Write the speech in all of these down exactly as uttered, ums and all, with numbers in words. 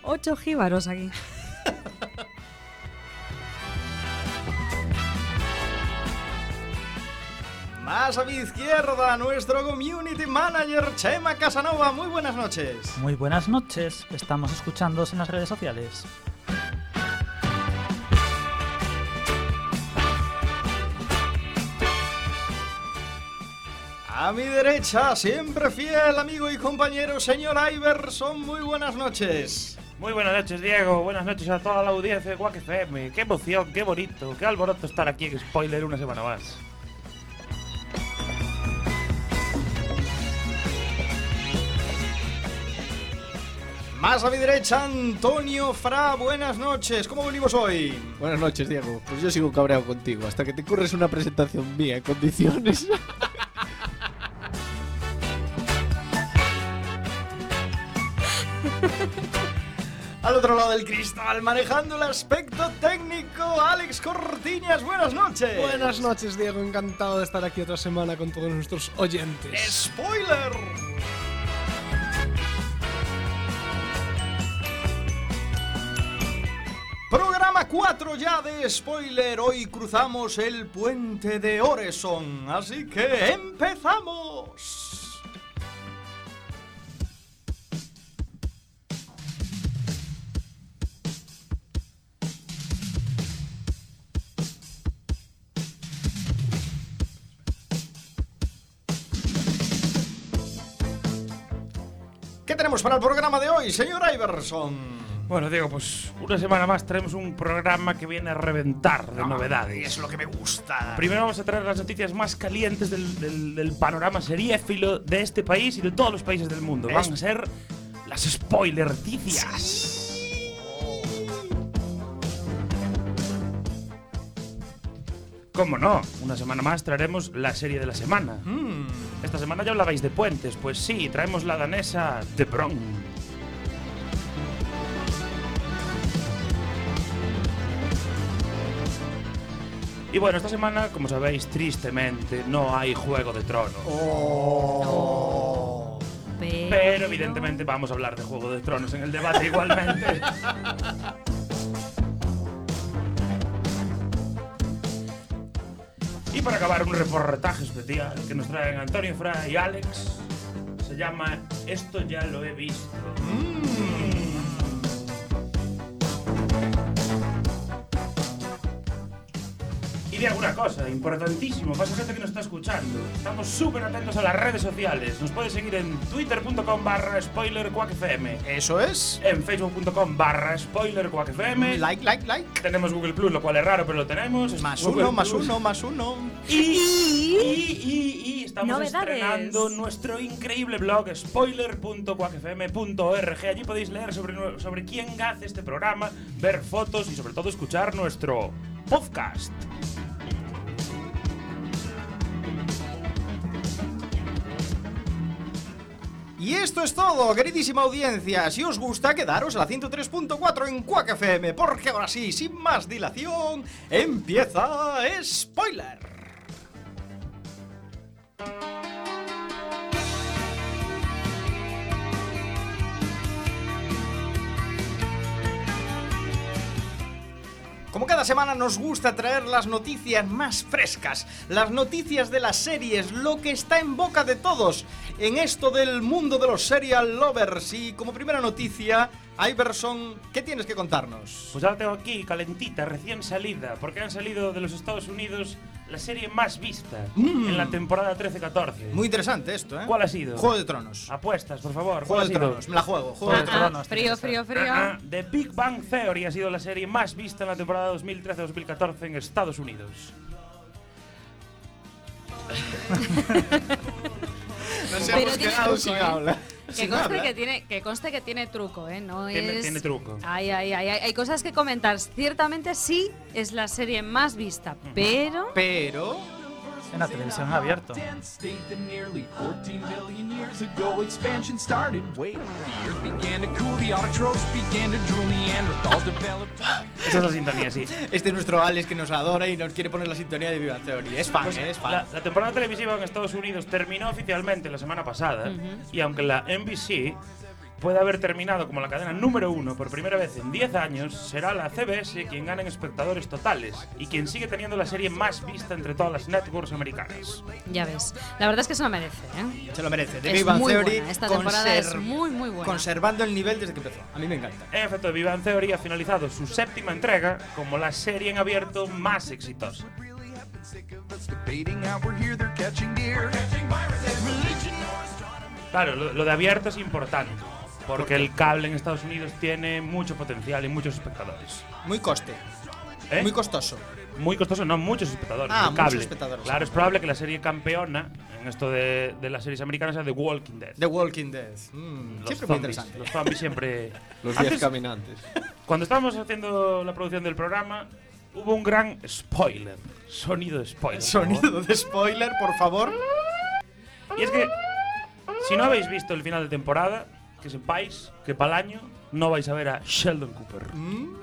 Ocho jíbaros aquí. Más a mi izquierda, nuestro community manager Chema Casanova. Muy buenas noches. Muy buenas noches. Estamos escuchándoos en las redes sociales. A mi derecha, siempre fiel amigo y compañero, señor Iverson. Muy buenas noches. Muy buenas noches, Diego. Buenas noches a toda la audiencia de Quack F M. Qué emoción, qué bonito, qué alboroto estar aquí en Spoiler una semana más. Más a mi derecha, Antonio Fra. Buenas noches. ¿Cómo venimos hoy? Buenas noches, Diego. Pues yo sigo cabreado contigo hasta que te curres una presentación mía en condiciones. Al otro lado del cristal, manejando el aspecto técnico, Alex Cortiñas. Buenas noches. Buenas noches, Diego. Encantado de estar aquí otra semana con todos nuestros oyentes. ¡Spoiler! Programa cuatro ya de Spoiler. Hoy cruzamos el puente de Oreson. Así que empezamos. ¿Qué tenemos para el programa de hoy, señor Iverson? Bueno, Diego, pues una semana más traemos un programa que viene a reventar de Ah, novedades. Es lo que me gusta. Primero vamos a traer las noticias más calientes del, del, del panorama seriéfilo de este país y de todos los países del mundo. Es- Van a ser las spoilerticias. ¿Cómo no? Una semana más traeremos la serie de la semana. Mm. Esta semana ya hablabais de puentes, pues sí, traemos la danesa The Bron. Y bueno, esta semana, como sabéis, tristemente no hay Juego de Tronos. Oh. Pero, Pero evidentemente vamos a hablar de Juego de Tronos en el debate igualmente. Y para acabar, un reportaje especial que nos traen Antonio Fra y Alex. Se llama Esto ya lo he visto. Y de alguna cosa, importantísimo, para esa gente que nos está escuchando. Estamos súper atentos a las redes sociales. Nos puedes seguir en twitter punto com barra spoiler quack f m. Eso es. En facebook punto com barra spoiler quack f m. Like, like, like. Tenemos Google Plus, lo cual es raro, pero lo tenemos. Es Más Google uno, más Plus. uno, más uno. Y, y, y, y estamos Novedades. estrenando nuestro increíble blog spoiler punto quack f m punto org. Allí podéis leer sobre, nue- sobre quién hace este programa, ver fotos y sobre todo escuchar nuestro podcast. Y esto es todo, queridísima audiencia. Si os gusta, quedaros a la ciento tres punto cuatro en Quack F M, porque ahora sí, sin más dilación, empieza Spoiler. Como cada semana nos gusta traer las noticias más frescas, las noticias de las series, lo que está en boca de todos en esto del mundo de los serial lovers. Y como primera noticia, Iverson, ¿qué tienes que contarnos? Pues ahora tengo aquí, calentita, recién salida, porque han salido de los Estados Unidos la serie más vista Mm. en la temporada trece catorce. Muy interesante esto, ¿eh? ¿Cuál ha sido? Juego de Tronos. Apuestas, por favor. Juego ¿Cuál de ha sido? Tronos, me la juego. Juego Ah, de ah, Tronos. frío, frío, frío. Ah, ah, The Big Bang Theory ha sido la serie más vista en la temporada dos mil trece dos mil catorce en Estados Unidos. Nos Pero hemos tiene quedado truco, sin ¿eh? habla. Que Sin conste habla. que, tiene, que conste que tiene truco, ¿eh? No Tiene- es... tiene truco. Ay, ay, ay, ay, hay cosas que comentar. Ciertamente sí es la serie más vista, pero... Pero... En la televisión abierta. Esa es la sintonía, sí. Este es nuestro Alex que nos adora y nos quiere poner la sintonía de Viva Theory. Es fan, Pues ¿eh? Es fan. la, la temporada televisiva en Estados Unidos terminó oficialmente la semana pasada Ujú. y aunque la N B C puede haber terminado como la cadena número uno por primera vez en diez años, será la C B S quien gana en espectadores totales y quien sigue teniendo la serie más vista entre todas las networks americanas. Ya ves. La verdad es que se lo merece, ¿eh? Se lo merece. The Es Big Bang muy Theory buena. Esta temporada es muy, muy buena. Conservando el nivel desde que empezó. A mí me encanta. En efecto, The Big Bang Theory ha finalizado su séptima entrega como la serie en abierto más exitosa. Claro, lo, lo de abierto es importante, porque el cable en Estados Unidos tiene mucho potencial y muchos espectadores. Muy coste. ¿Eh? Muy costoso. Muy costoso, no, muchos espectadores. Ah, el cable. muchos espectadores. Claro, es probable que la serie campeona en esto de, de las series americanas sea The Walking Dead. The Walking Dead. Mm, Los siempre muy zombies, interesante. los zombies siempre… Los Antes, diez caminantes. Cuando estábamos haciendo la producción del programa, hubo un gran spoiler. Sonido de spoiler. Sonido de spoiler, por favor. Y es que, si no habéis visto el final de temporada, que sepáis que para el año no vais a ver a Sheldon Cooper. Mm.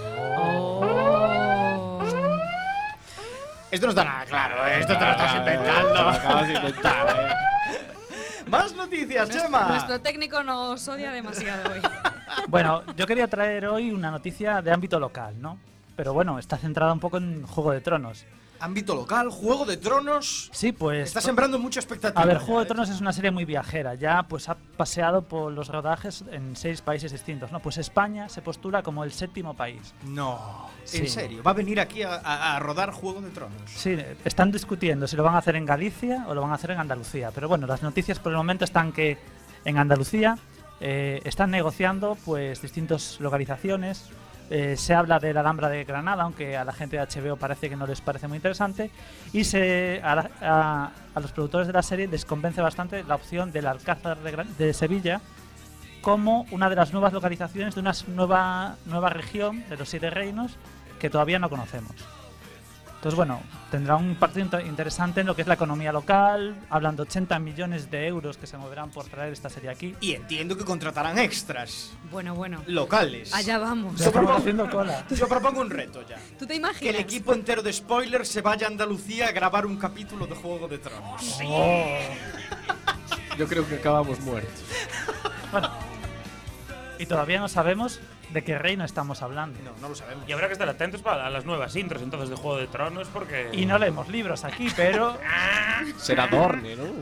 Oh. Esto no está nada claro, ¿eh? Esto te lo estás inventando. Lo acabas de inventar, eh. Más noticias, Nuestro, Chema. nuestro técnico nos odia demasiado hoy. Bueno, yo quería traer hoy una noticia de ámbito local, ¿no? Pero bueno, está centrada un poco en Juego de Tronos. Ámbito local, Juego de Tronos. Sí, pues… Está sembrando mucha expectativa. A ver, ya, Juego de ¿eh? Tronos es una serie muy viajera. Ya pues ha paseado por los rodajes en seis países distintos, ¿no? Pues España se postula como el séptimo país. No, Sí. en serio. Va a venir aquí a, a- a rodar Juego de Tronos. Sí, están discutiendo si lo van a hacer en Galicia o lo van a hacer en Andalucía. Pero bueno, las noticias por el momento están que en Andalucía eh, están negociando pues distintas localizaciones. Eh, se habla de la Alhambra de Granada, aunque a la gente de H B O parece que no les parece muy interesante. Y se, a, la- a- a los productores de la serie les convence bastante la opción del Alcázar de, Gran- de Sevilla como una de las nuevas localizaciones de una s- nueva, nueva región de los Siete Reinos que todavía no conocemos. Entonces, bueno, tendrá un impacto inter- interesante en lo que es la economía local. Hablan de ochenta millones de euros que se moverán por traer esta serie aquí. Y entiendo que contratarán extras Bueno, bueno. locales. Allá vamos. Ya estamos haciendo cola. Yo propongo un reto ya. ¿Tú te Que imaginas? el equipo entero de spoilers se vaya a Andalucía a grabar un capítulo de Juego de Tronos. Yo creo que acabamos muertos. Bueno, y todavía no sabemos de qué reino estamos hablando. No, no lo sabemos. Y habrá que estar atentos para las nuevas intros entonces de Juego de Tronos porque… Y no leemos libros aquí, pero… Será Dorne, ¿no?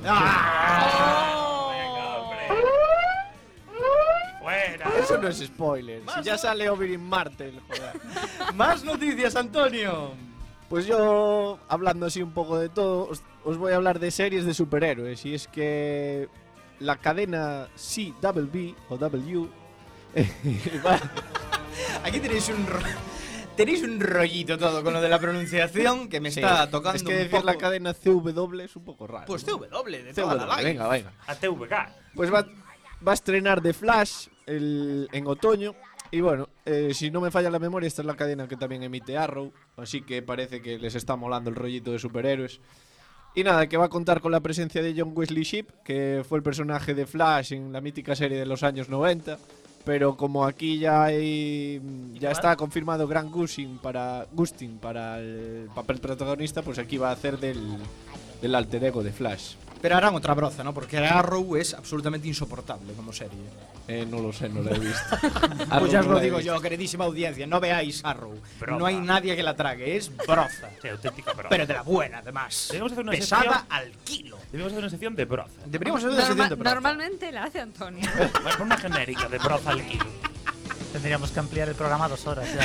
¡Fuera! Eso no es spoiler. Si ya sale Oberyn Martell, joder. Más noticias, Antonio. Pues yo, hablando así un poco de todo, os, os voy a hablar de series de superhéroes. Y es que la cadena C W B o W va- Aquí tenéis un ro- tenéis un rollito todo con lo de la pronunciación que me Sí, está tocando es que un decir poco. la cadena C W es un poco raro. Pues ¿no? C W de toda la C W, live. venga, venga. A T V K. Pues va, va a estrenar The Flash el- en otoño. Y bueno, eh, si no me falla la memoria, esta es la cadena que también emite Arrow. Así que parece que les está molando el rollito de superhéroes. Y nada, que va a contar con la presencia de John Wesley Shipp, que fue el personaje de Flash en la mítica serie de los años noventa. Pero como aquí ya hay, ya está confirmado Grant Gustin para, Gustin para el papel protagonista, pues aquí va a hacer del, del alter ego de Flash. Pero harán otra broza, ¿no? Porque Arrow es absolutamente insoportable como serie. Eh, no lo sé, no la he visto. Pues ya os no lo la he digo visto. yo, queridísima audiencia, no veáis Arrow. Broza. No hay nadie que la trague, es broza. Sí, auténtica broza. Pero de la buena, además. Debemos hacer una Pesada sección- al kilo. Debemos hacer una sección de broza. Deberíamos hacer una Norma- sección de broza. normalmente la hace Antonio. Bueno, por una genérica de broza al kilo. Tendríamos que ampliar el programa a dos horas ya.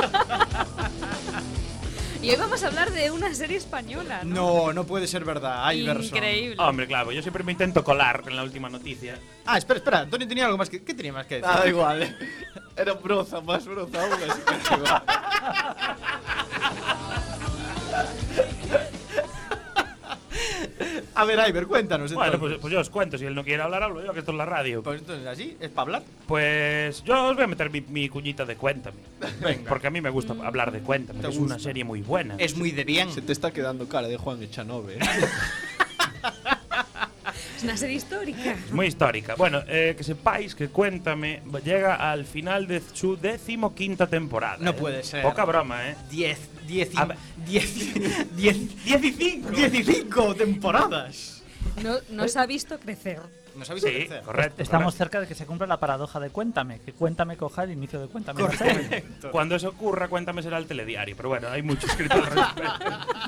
Y hoy vamos a hablar de una serie española, ¿no? No, no puede ser verdad. Iverson. Increíble. Hombre, claro, yo siempre me intento colar en la última noticia. Ah, espera, espera. Antonio tenía algo más que. ¿Qué tenía más que decir? Ah, da igual. Era broza, más broza aún, así que da igual. A ver, Iver, cuéntanos. Bueno, entonces. pues, pues yo os cuento, si él no quiere hablar, hablo yo, que esto es la radio. Pues entonces, ¿así? ¿Es para hablar? Pues yo os voy a meter mi, mi cuñita de Cuéntame. Venga. Porque a mí me gusta hablar de Cuéntame, ¿Te que es gusta? una serie muy buena. Es muy de bien. Se te está quedando cara de Juan Echanove. ¿eh? Es una serie histórica. Es muy histórica. Bueno, eh, que sepáis que Cuéntame llega al final de su decimoquinta temporada. No ¿eh? puede ser. Poca broma, ¿eh? Diez, diez, y- A ver. diez, diez, ¡Diecicinco! diecicinco temporadas. No, nos ha visto crecer. Nos habéis Sí, tercero. correcto. Estamos correcto. cerca de que se cumpla la paradoja de Cuéntame, que Cuéntame coja el inicio de Cuéntame. Correcto. Cuando eso ocurra, cuéntame será el telediario. Pero bueno, hay mucho escrito al respecto.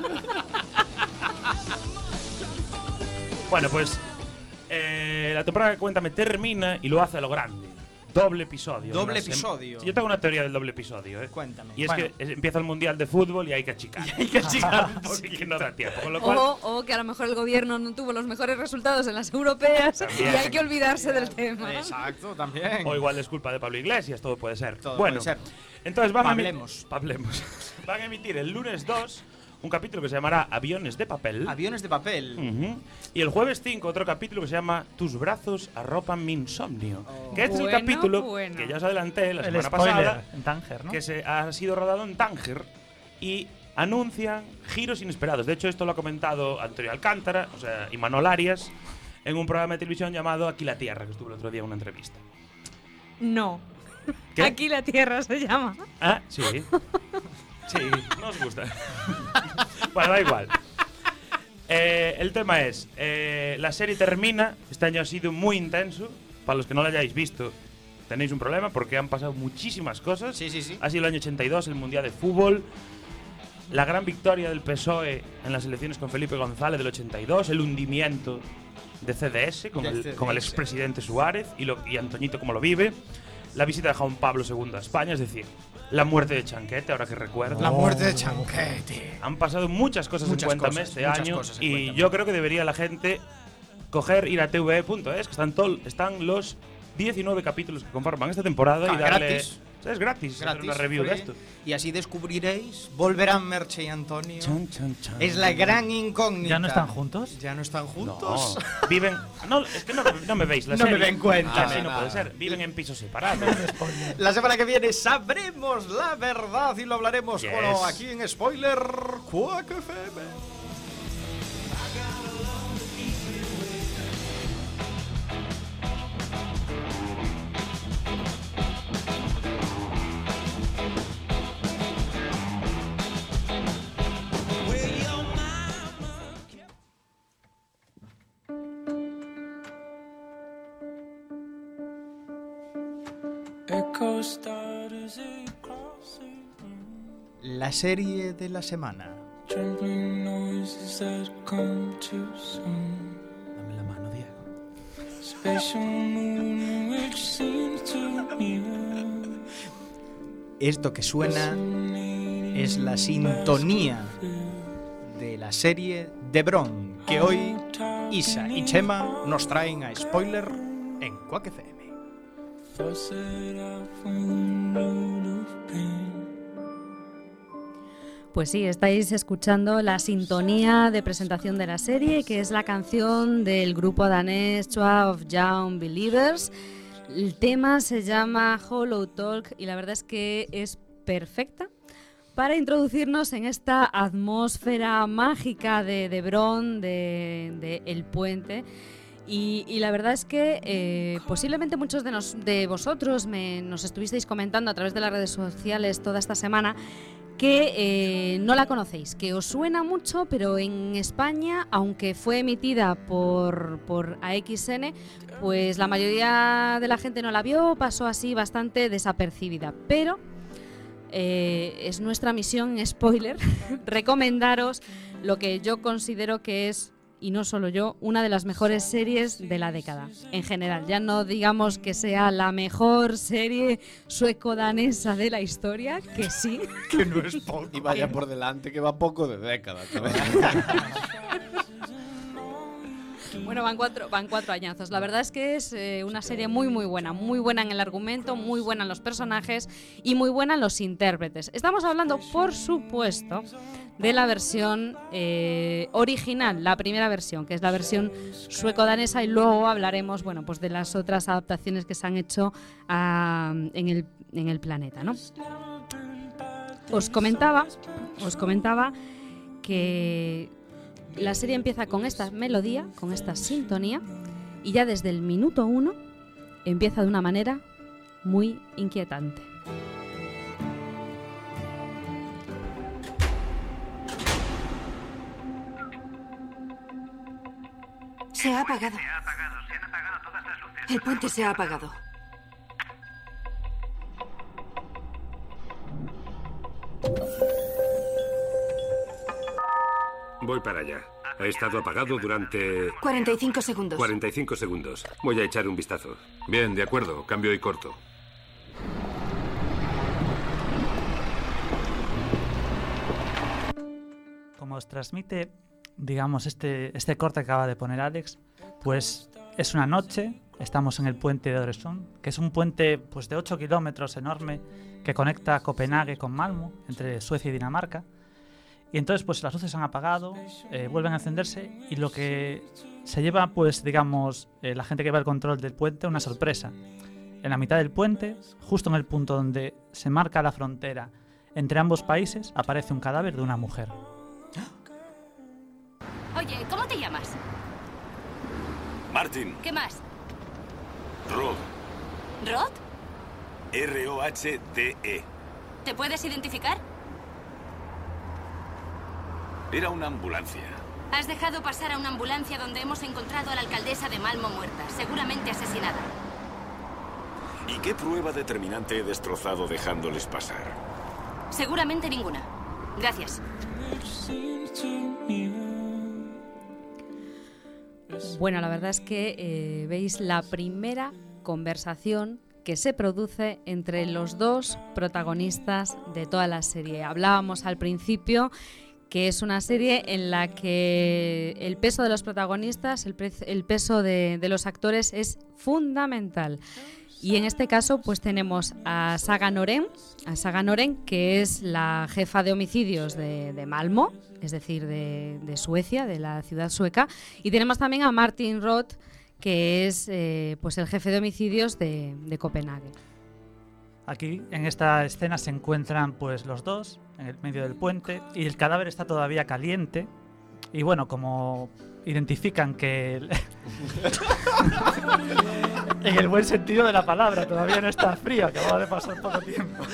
Bueno, pues eh, la temporada de Cuéntame termina y lo hace a lo grande. Doble episodio. Doble Una sem- episodio. Sí, yo tengo una teoría del doble episodio, ¿eh? Cuéntame. Y es Bueno. que es- empieza el Mundial de Fútbol y hay que achicar. Hay que achicar un Así que poquito. no da tiempo. Con lo cual, O, o que a lo mejor el gobierno no tuvo los mejores resultados en las europeas También. y hay que olvidarse del tema. Exacto, también. o igual es culpa de Pablo Iglesias, todo puede ser. Todo bueno, puede ser. entonces van Pablemos. a, emi- Pablemos. Van a emitir el lunes dos un capítulo que se llamará Aviones de papel. Aviones de papel. Ujú. Y el jueves cinco otro capítulo que se llama Tus brazos arropan mi insomnio. Que este es Bueno, el capítulo bueno. que ya os adelanté la El semana spoiler pasada, en Tánger, ¿no? que se ha sido rodado en Tánger y anuncian giros inesperados. De hecho, esto lo ha comentado Antonio Alcántara, o sea, y Manol Arias, en un programa de televisión llamado Aquí la Tierra, que estuvo el otro día en una entrevista. No. ¿Qué? Aquí la tierra se llama. Ah, sí. Sí, no os gusta. Bueno, da igual. Eh, el tema es, eh, la serie termina, este año ha sido muy intenso, para los que no lo hayáis visto tenéis un problema porque han pasado muchísimas cosas. Sí, sí, sí. Ha sido el año ochenta y dos, el Mundial de Fútbol, la gran victoria del P S O E en las elecciones con Felipe González del ochenta y dos, el hundimiento de C D S con, Del el, C D S. con el expresidente Suárez y, lo, y Antoñito como lo vive, la visita de Juan Pablo segundo a España, es decir, la muerte de Chanquete, ahora que recuerdo. La muerte de Chanquete. Han pasado muchas cosas Muchas en Cuéntame cosas, este muchas año cosas en y Cuéntame. yo creo que debería la gente coger, ir a T V E punto es, que están, tol- están los diecinueve capítulos que conforman esta temporada Ah, y darle… gratis. Es gratis, hacer Gratis, una review de free. esto. Y así descubriréis, volverán Merche y Antonio. Chan, chan, chan. Es la gran incógnita. ¿Ya no están juntos? Ya no están No, juntos. viven… No, es que no, no me veis la No me serie. den cuenta. Así Ah, no nada. puede ser. Viven en pisos separados. La semana que viene sabremos la verdad y lo hablaremos Yes. bueno, aquí en Spoiler Quack F M. La serie de la semana. Trembling noises that come too soon. Dame la mano, Diego. Special moon which seems too near. Esto que suena es la sintonía de la serie de Bron, que hoy Isa y Chema nos traen a Spoiler en Quack F M. Thoughts that I found load of pain. Pues sí, estáis escuchando la sintonía de presentación de la serie, que es la canción del grupo danés Choir of Young Believers. El tema se llama Hollow Talk y la verdad es que es perfecta para introducirnos en esta atmósfera mágica de, de Bron, de, de El Puente. Y, y la verdad es que eh, posiblemente muchos de, nos, de vosotros me, nos estuvisteis comentando a través de las redes sociales toda esta semana que eh, no la conocéis, que os suena mucho, pero en España, aunque fue emitida por, por A X N, pues la mayoría de la gente no la vio, pasó así bastante desapercibida. Pero eh, es nuestra misión, spoiler, recomendaros lo que yo considero que es, y no solo yo, una de las mejores series de la década, en general. Ya no digamos que sea la mejor serie sueco-danesa de la historia, que sí. Que no es poco. Y vaya por delante que va poco de década. Bueno, van cuatro, van cuatro añazos. La verdad es que es eh, una serie muy, muy buena. Muy buena en el argumento, muy buena en los personajes y muy buena en los intérpretes. Estamos hablando, por supuesto, de la versión eh, original, la primera versión, que es la versión sueco-danesa, y luego hablaremos, bueno, pues de las otras adaptaciones que se han hecho a, en, el, en el planeta, ¿no? Os comentaba, os comentaba que la serie empieza con esta melodía, con esta sintonía, y ya desde el minuto uno empieza de una manera muy inquietante. Se ha apagado. apagado todas las luces. El puente se ha apagado. Voy para allá. Ha estado apagado durante... cuarenta y cinco segundos. cuarenta y cinco segundos. Voy a echar un vistazo. Bien, de acuerdo. Cambio y corto. Como os transmite, digamos, este, este corte que acaba de poner Alex, pues es una noche, estamos en el puente de Øresund, que es un puente pues, de ocho kilómetros enorme que conecta Copenhague con Malmo, entre Suecia y Dinamarca. Y entonces pues las luces se han apagado, eh, vuelven a encenderse y lo que se lleva, pues digamos, eh, la gente que va al control del puente, una sorpresa. En la mitad del puente, justo en el punto donde se marca la frontera entre ambos países, aparece un cadáver de una mujer. Oye, ¿cómo te llamas? Martin. ¿Qué más? Rod. ¿Rod? R O H D E. ¿Te puedes identificar? Era una ambulancia. Has dejado pasar a una ambulancia donde hemos encontrado a la alcaldesa de Malmo muerta, seguramente asesinada. ¿Y qué prueba determinante he destrozado dejándoles pasar? Seguramente ninguna. Gracias. Bueno, la verdad es que eh, veis la primera conversación que se produce entre los dos protagonistas de toda la serie. Hablábamos al principio que es una serie en la que el peso de los protagonistas, el, el peso de, de los actores es fundamental. Y en este caso pues tenemos a Saga Norén, a Saga Norén, que es la jefa de homicidios de, de Malmo, es decir, de, de Suecia, de la ciudad sueca. Y tenemos también a Martin Roth, que es eh, pues el jefe de homicidios de, de Copenhague. Aquí, en esta escena, se encuentran pues los dos en el medio del puente y el cadáver está todavía caliente. Y bueno, como identifican que... El en el buen sentido de la palabra, todavía no está frío, acaba de pasar poco tiempo.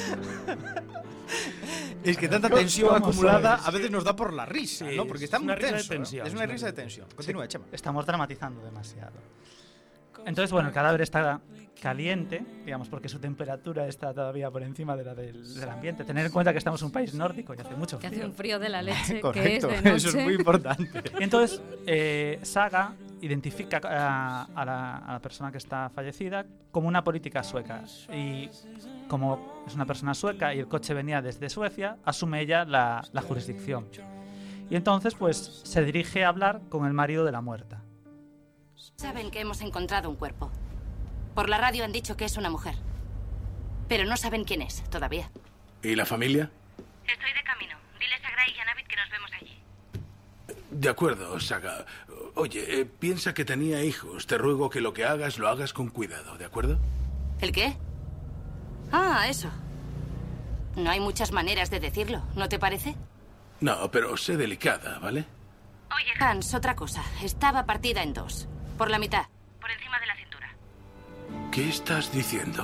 Es que tanta tensión acumulada sabes? a veces nos da por la risa, Sí, ¿no? Porque es está muy una risa de tenso, ¿no? tensión, Es una risa de tensión. Continúa, Sí, Chema. estamos dramatizando demasiado. Entonces, bueno, el cadáver está caliente, digamos, porque su temperatura está todavía por encima de la del, del ambiente. Tener en cuenta que estamos en un país nórdico y hace mucho Que frío. hace un frío de la leche, Correcto, que es de noche. eso es muy importante. Y entonces, eh, Saga identifica a, a, la, a la persona que está fallecida como una política sueca. Y como es una persona sueca y el coche venía desde Suecia, asume ella la, la jurisdicción. Y entonces, pues, se dirige a hablar con el marido de la muerta. Saben que hemos encontrado un cuerpo. Por la radio han dicho que es una mujer. Pero no saben quién es, todavía. ¿Y la familia? Estoy de camino. Diles a Gray y a Navid que nos vemos allí. De acuerdo, Saga. Oye, eh, piensa que tenía hijos. Te ruego que lo que hagas lo hagas con cuidado, ¿de acuerdo? ¿El qué? Ah, eso. No hay muchas maneras de decirlo, ¿no te parece? No, pero sé delicada, ¿vale? Oye, Hans, otra cosa. Estaba partida en dos. Por la mitad. Por encima de la cintura. ¿Qué estás diciendo?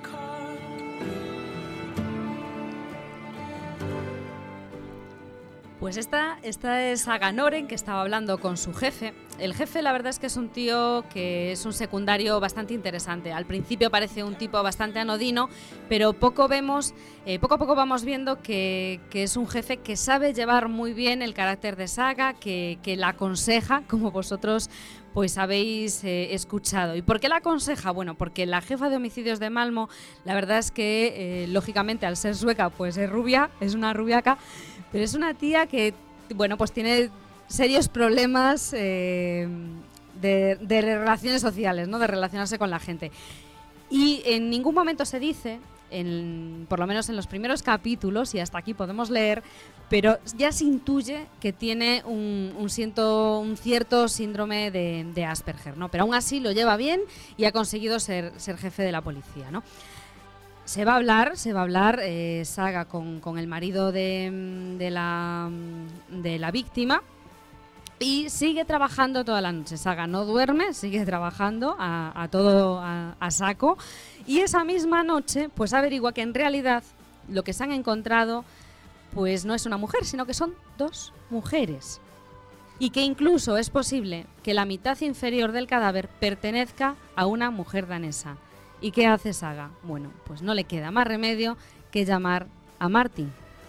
Pues esta, esta es Saga Norén, que estaba hablando con su jefe. El jefe, la verdad es que es un tío que es un secundario bastante interesante. Al principio parece un tipo bastante anodino, pero poco vemos, eh, poco a poco vamos viendo que, que es un jefe que sabe llevar muy bien el carácter de Saga, que, que la aconseja, como vosotros pues habéis eh, escuchado. ¿Y por qué la aconseja? Bueno, porque la jefa de homicidios de Malmo, la verdad es que, eh, lógicamente, al ser sueca, pues es rubia, es una rubiaca, pero es una tía que, bueno, pues tiene serios problemas eh, de, de relaciones sociales, ¿no? De relacionarse con la gente. Y en ningún momento se dice, en, por lo menos en los primeros capítulos, y hasta aquí podemos leer, pero ya se intuye que tiene un, un, siento, un cierto síndrome de, de Asperger, ¿no? Pero aún así lo lleva bien y ha conseguido ser, ser jefe de la policía, ¿no? Se va a hablar, se va a hablar eh, Saga con, con el marido de, de, la, de la víctima y sigue trabajando toda la noche. Saga no duerme, sigue trabajando a, a todo a, a saco y esa misma noche pues averigua que en realidad lo que se han encontrado pues no es una mujer, sino que son dos mujeres. y que incluso es posible que la mitad inferior del cadáver pertenezca a una mujer danesa. ¿Y qué hace Saga? Bueno, pues no le queda más remedio que llamar a Martin.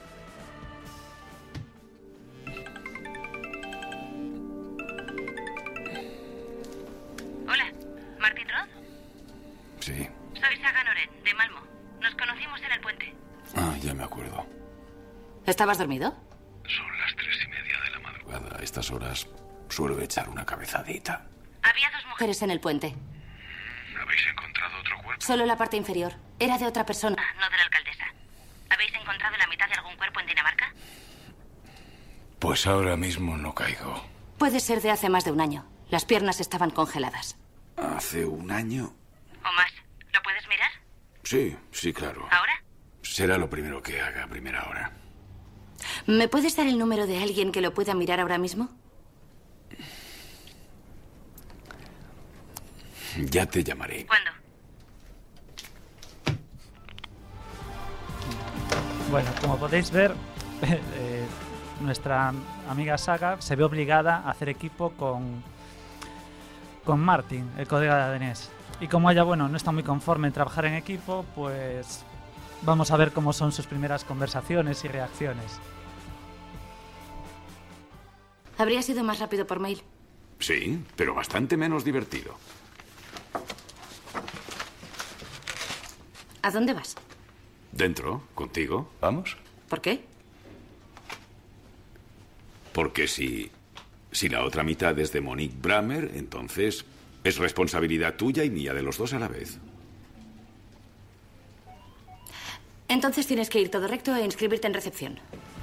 Hola, ¿Martin Roth? Sí. Soy Saga Noren, de Malmo. Nos conocimos en el puente. Ah, ya me acuerdo. ¿Estabas dormido? Son las tres y media de la madrugada. A estas horas suelo echar una cabezadita. Había dos mujeres en el puente. ¿Habéis encontrado otro cuerpo? Solo la parte inferior. Era de otra persona, no de la alcaldesa. ¿Habéis encontrado la mitad de algún cuerpo en Dinamarca? Pues ahora mismo no caigo. Puede ser de hace más de un año. Las piernas estaban congeladas. ¿Hace un año? ¿O más? ¿Lo puedes mirar? Sí, sí, claro. ¿Ahora? Será lo primero que haga a primera hora. ¿Me puedes dar el número de alguien que lo pueda mirar ahora mismo? Ya te llamaré. ¿Cuándo? Bueno, como podéis ver, eh, nuestra amiga Saga se ve obligada a hacer equipo con, con Martin, el colega de danés. Y como ella, bueno, no está muy conforme en trabajar en equipo, pues vamos a ver cómo son sus primeras conversaciones y reacciones. Habría sido más rápido por mail. Sí, pero bastante menos divertido. ¿A dónde vas? ¿Dentro? ¿Contigo? ¿Vamos? ¿Por qué? Porque si... Si la otra mitad es de Monique Bramer, entonces es responsabilidad tuya y mía de los dos a la vez. Entonces tienes que ir todo recto e inscribirte en recepción.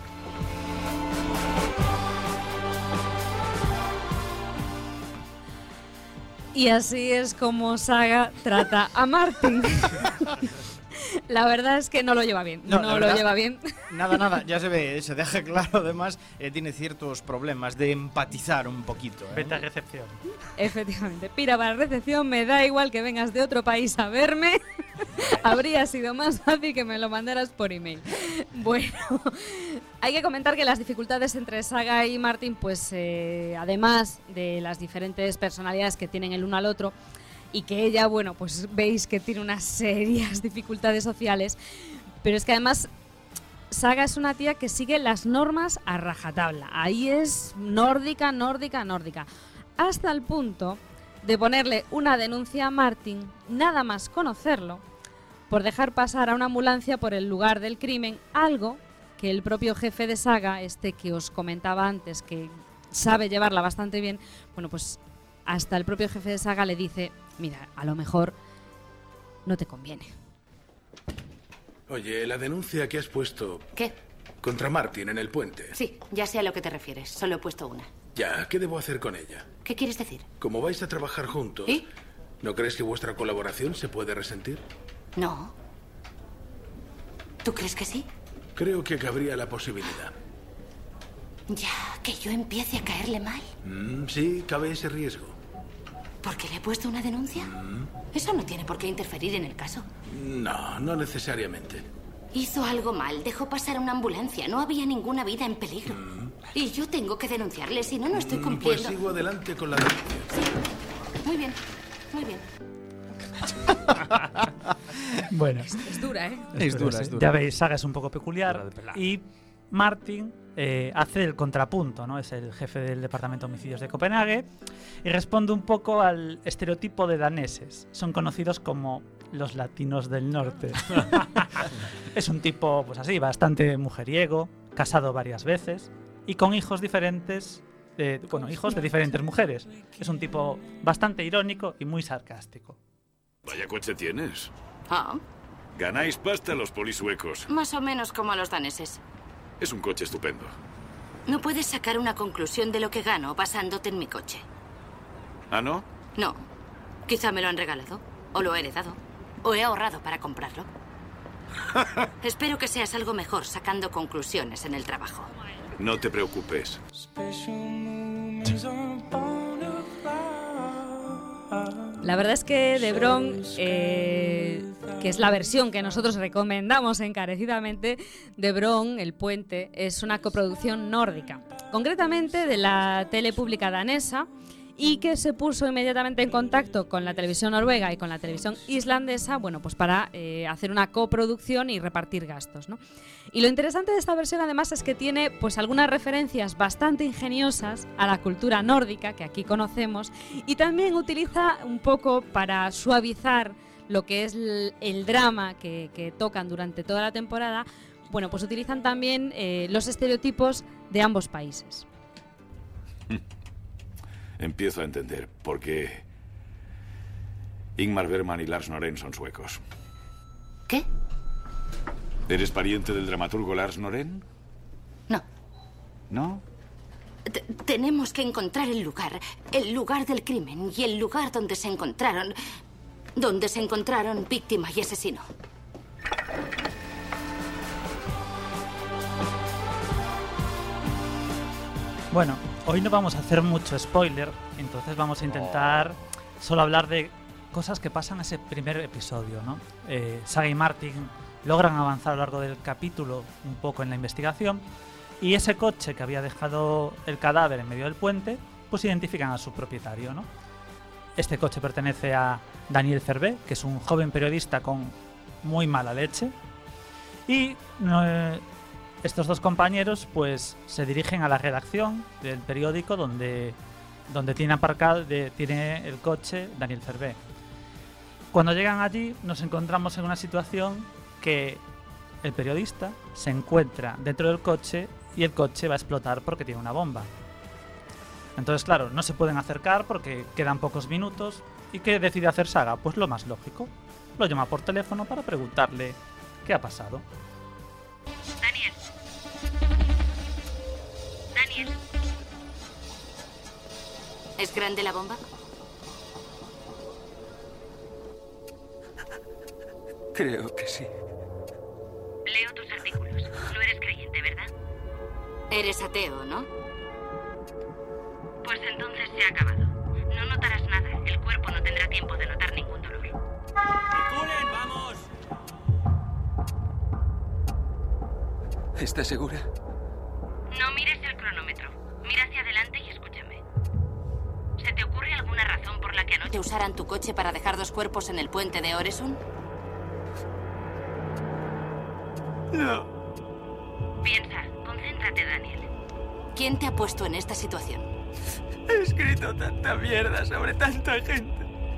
Y así es como Saga trata a Martin. La verdad es que no lo lleva bien. No, no lo verdad, lleva bien. Nada, nada, ya se ve, se deja claro. Además, eh, tiene ciertos problemas de empatizar un poquito. ¿eh? Vete a recepción. Efectivamente. Pira para recepción, me da igual que vengas de otro país a verme. Habría sido más fácil que me lo mandaras por email. Bueno, hay que comentar que las dificultades entre Saga y Martin, pues eh, además de las diferentes personalidades que tienen el uno al otro, y que ella, bueno, pues veis que tiene unas serias dificultades sociales, pero es que además Saga es una tía que sigue las normas a rajatabla. Ahí es nórdica, nórdica, nórdica. Hasta el punto de ponerle una denuncia a Martin, nada más conocerlo, por dejar pasar a una ambulancia por el lugar del crimen, algo que el propio jefe de Saga, este que os comentaba antes, que sabe llevarla bastante bien, bueno, pues hasta el propio jefe de Saga le dice: mira, a lo mejor no te conviene. Oye, la denuncia que has puesto... ¿Qué? Contra Martin en el puente. Sí, ya sé a lo que te refieres. Solo he puesto una. Ya, ¿qué debo hacer con ella? ¿Qué quieres decir? Como vais a trabajar juntos, ¿Y? ¿no crees que vuestra colaboración se puede resentir? No. ¿Tú crees que sí? Creo que cabría la posibilidad. Ya, que yo empiece a caerle mal. Mm, sí, cabe ese riesgo. ¿Porque le he puesto una denuncia? Mm. Eso no tiene por qué interferir en el caso. No, no necesariamente. Hizo algo mal, dejó pasar una ambulancia. No había ninguna vida en peligro. Mm. Y yo tengo que denunciarle, si no, no estoy Mm, cumpliendo. Pues sigo adelante con la denuncia. Sí. Muy bien, muy bien. Bueno. Es, es dura, ¿eh? Es dura, es dura. Ya veis, Saga es un poco peculiar y Martin eh, hace el contrapunto, ¿no? Es el jefe del Departamento de Homicidios de Copenhague y responde un poco al estereotipo de daneses. Son conocidos como los latinos del norte. Es un tipo, pues así, bastante mujeriego, casado varias veces y con hijos diferentes, eh, bueno, hijos de diferentes mujeres. Es un tipo bastante irónico y muy sarcástico. Vaya coche tienes. Ah, Ganáis pasta los polisuecos. más o menos como a los daneses. Es un coche estupendo. No puedes sacar una conclusión de lo que gano basándote en mi coche. ¿Ah, no? No. Quizá me lo han regalado, o lo he heredado, o he ahorrado para comprarlo. Espero que seas algo mejor sacando conclusiones en el trabajo. No te preocupes. La verdad es que The Bronx, eh, que es la versión que nosotros recomendamos encarecidamente, The Bronx, El Puente, es una coproducción nórdica. concretamente de la tele pública danesa, y que se puso inmediatamente en contacto con la televisión noruega y con la televisión islandesa, bueno, pues para eh, hacer una coproducción y repartir gastos, ¿no? Y lo interesante de esta versión además es que tiene pues algunas referencias bastante ingeniosas a la cultura nórdica que aquí conocemos, y también utiliza un poco para suavizar lo que es el, el drama que, que tocan durante toda la temporada. Bueno, pues utilizan también eh, los estereotipos de ambos países. Empiezo a entender por qué Ingmar Bergman y Lars Norén son suecos. ¿Qué? ¿Eres pariente del dramaturgo Lars Norén? No. ¿No? T- tenemos que encontrar el lugar, el lugar del crimen y el lugar donde se encontraron, donde se encontraron víctima y asesino. Bueno, hoy no vamos a hacer mucho spoiler, entonces vamos a intentar solo hablar de cosas que pasan en ese primer episodio, ¿no? Eh, Saga y Martin logran avanzar a lo largo del capítulo un poco en la investigación, y ese coche que había dejado el cadáver en medio del puente, pues identifican a su propietario, ¿no? Este coche pertenece a Daniel Cervé, que es un joven periodista con muy mala leche, y eh, estos dos compañeros pues se dirigen a la redacción del periódico donde, donde tiene aparcado de, tiene el coche Daniel Cervé. Cuando llegan allí nos encontramos en una situación que el periodista se encuentra dentro del coche y el coche va a explotar porque tiene una bomba. Entonces, claro, no se pueden acercar porque quedan pocos minutos. ¿Y qué decide hacer Saga? Pues lo más lógico. Lo llama por teléfono para preguntarle qué ha pasado. Daniel. Daniel. ¿Es grande la bomba? Creo que sí. Leo tus artículos. No eres creyente, ¿verdad? Eres ateo, ¿no? Pues entonces se ha acabado. No notarás nada. El cuerpo no tendrá tiempo de notar ningún dolor. ¡Circulen, vamos! ¿Estás segura? No mires el cronómetro. Mira hacia adelante y escúchame. ¿Se te ocurre alguna razón por la que anoche usaran tu coche para dejar dos cuerpos en el puente de Øresund? No. Piensa, concéntrate, Daniel. ¿Quién te ha puesto en esta situación? He escrito tanta mierda sobre tanta gente.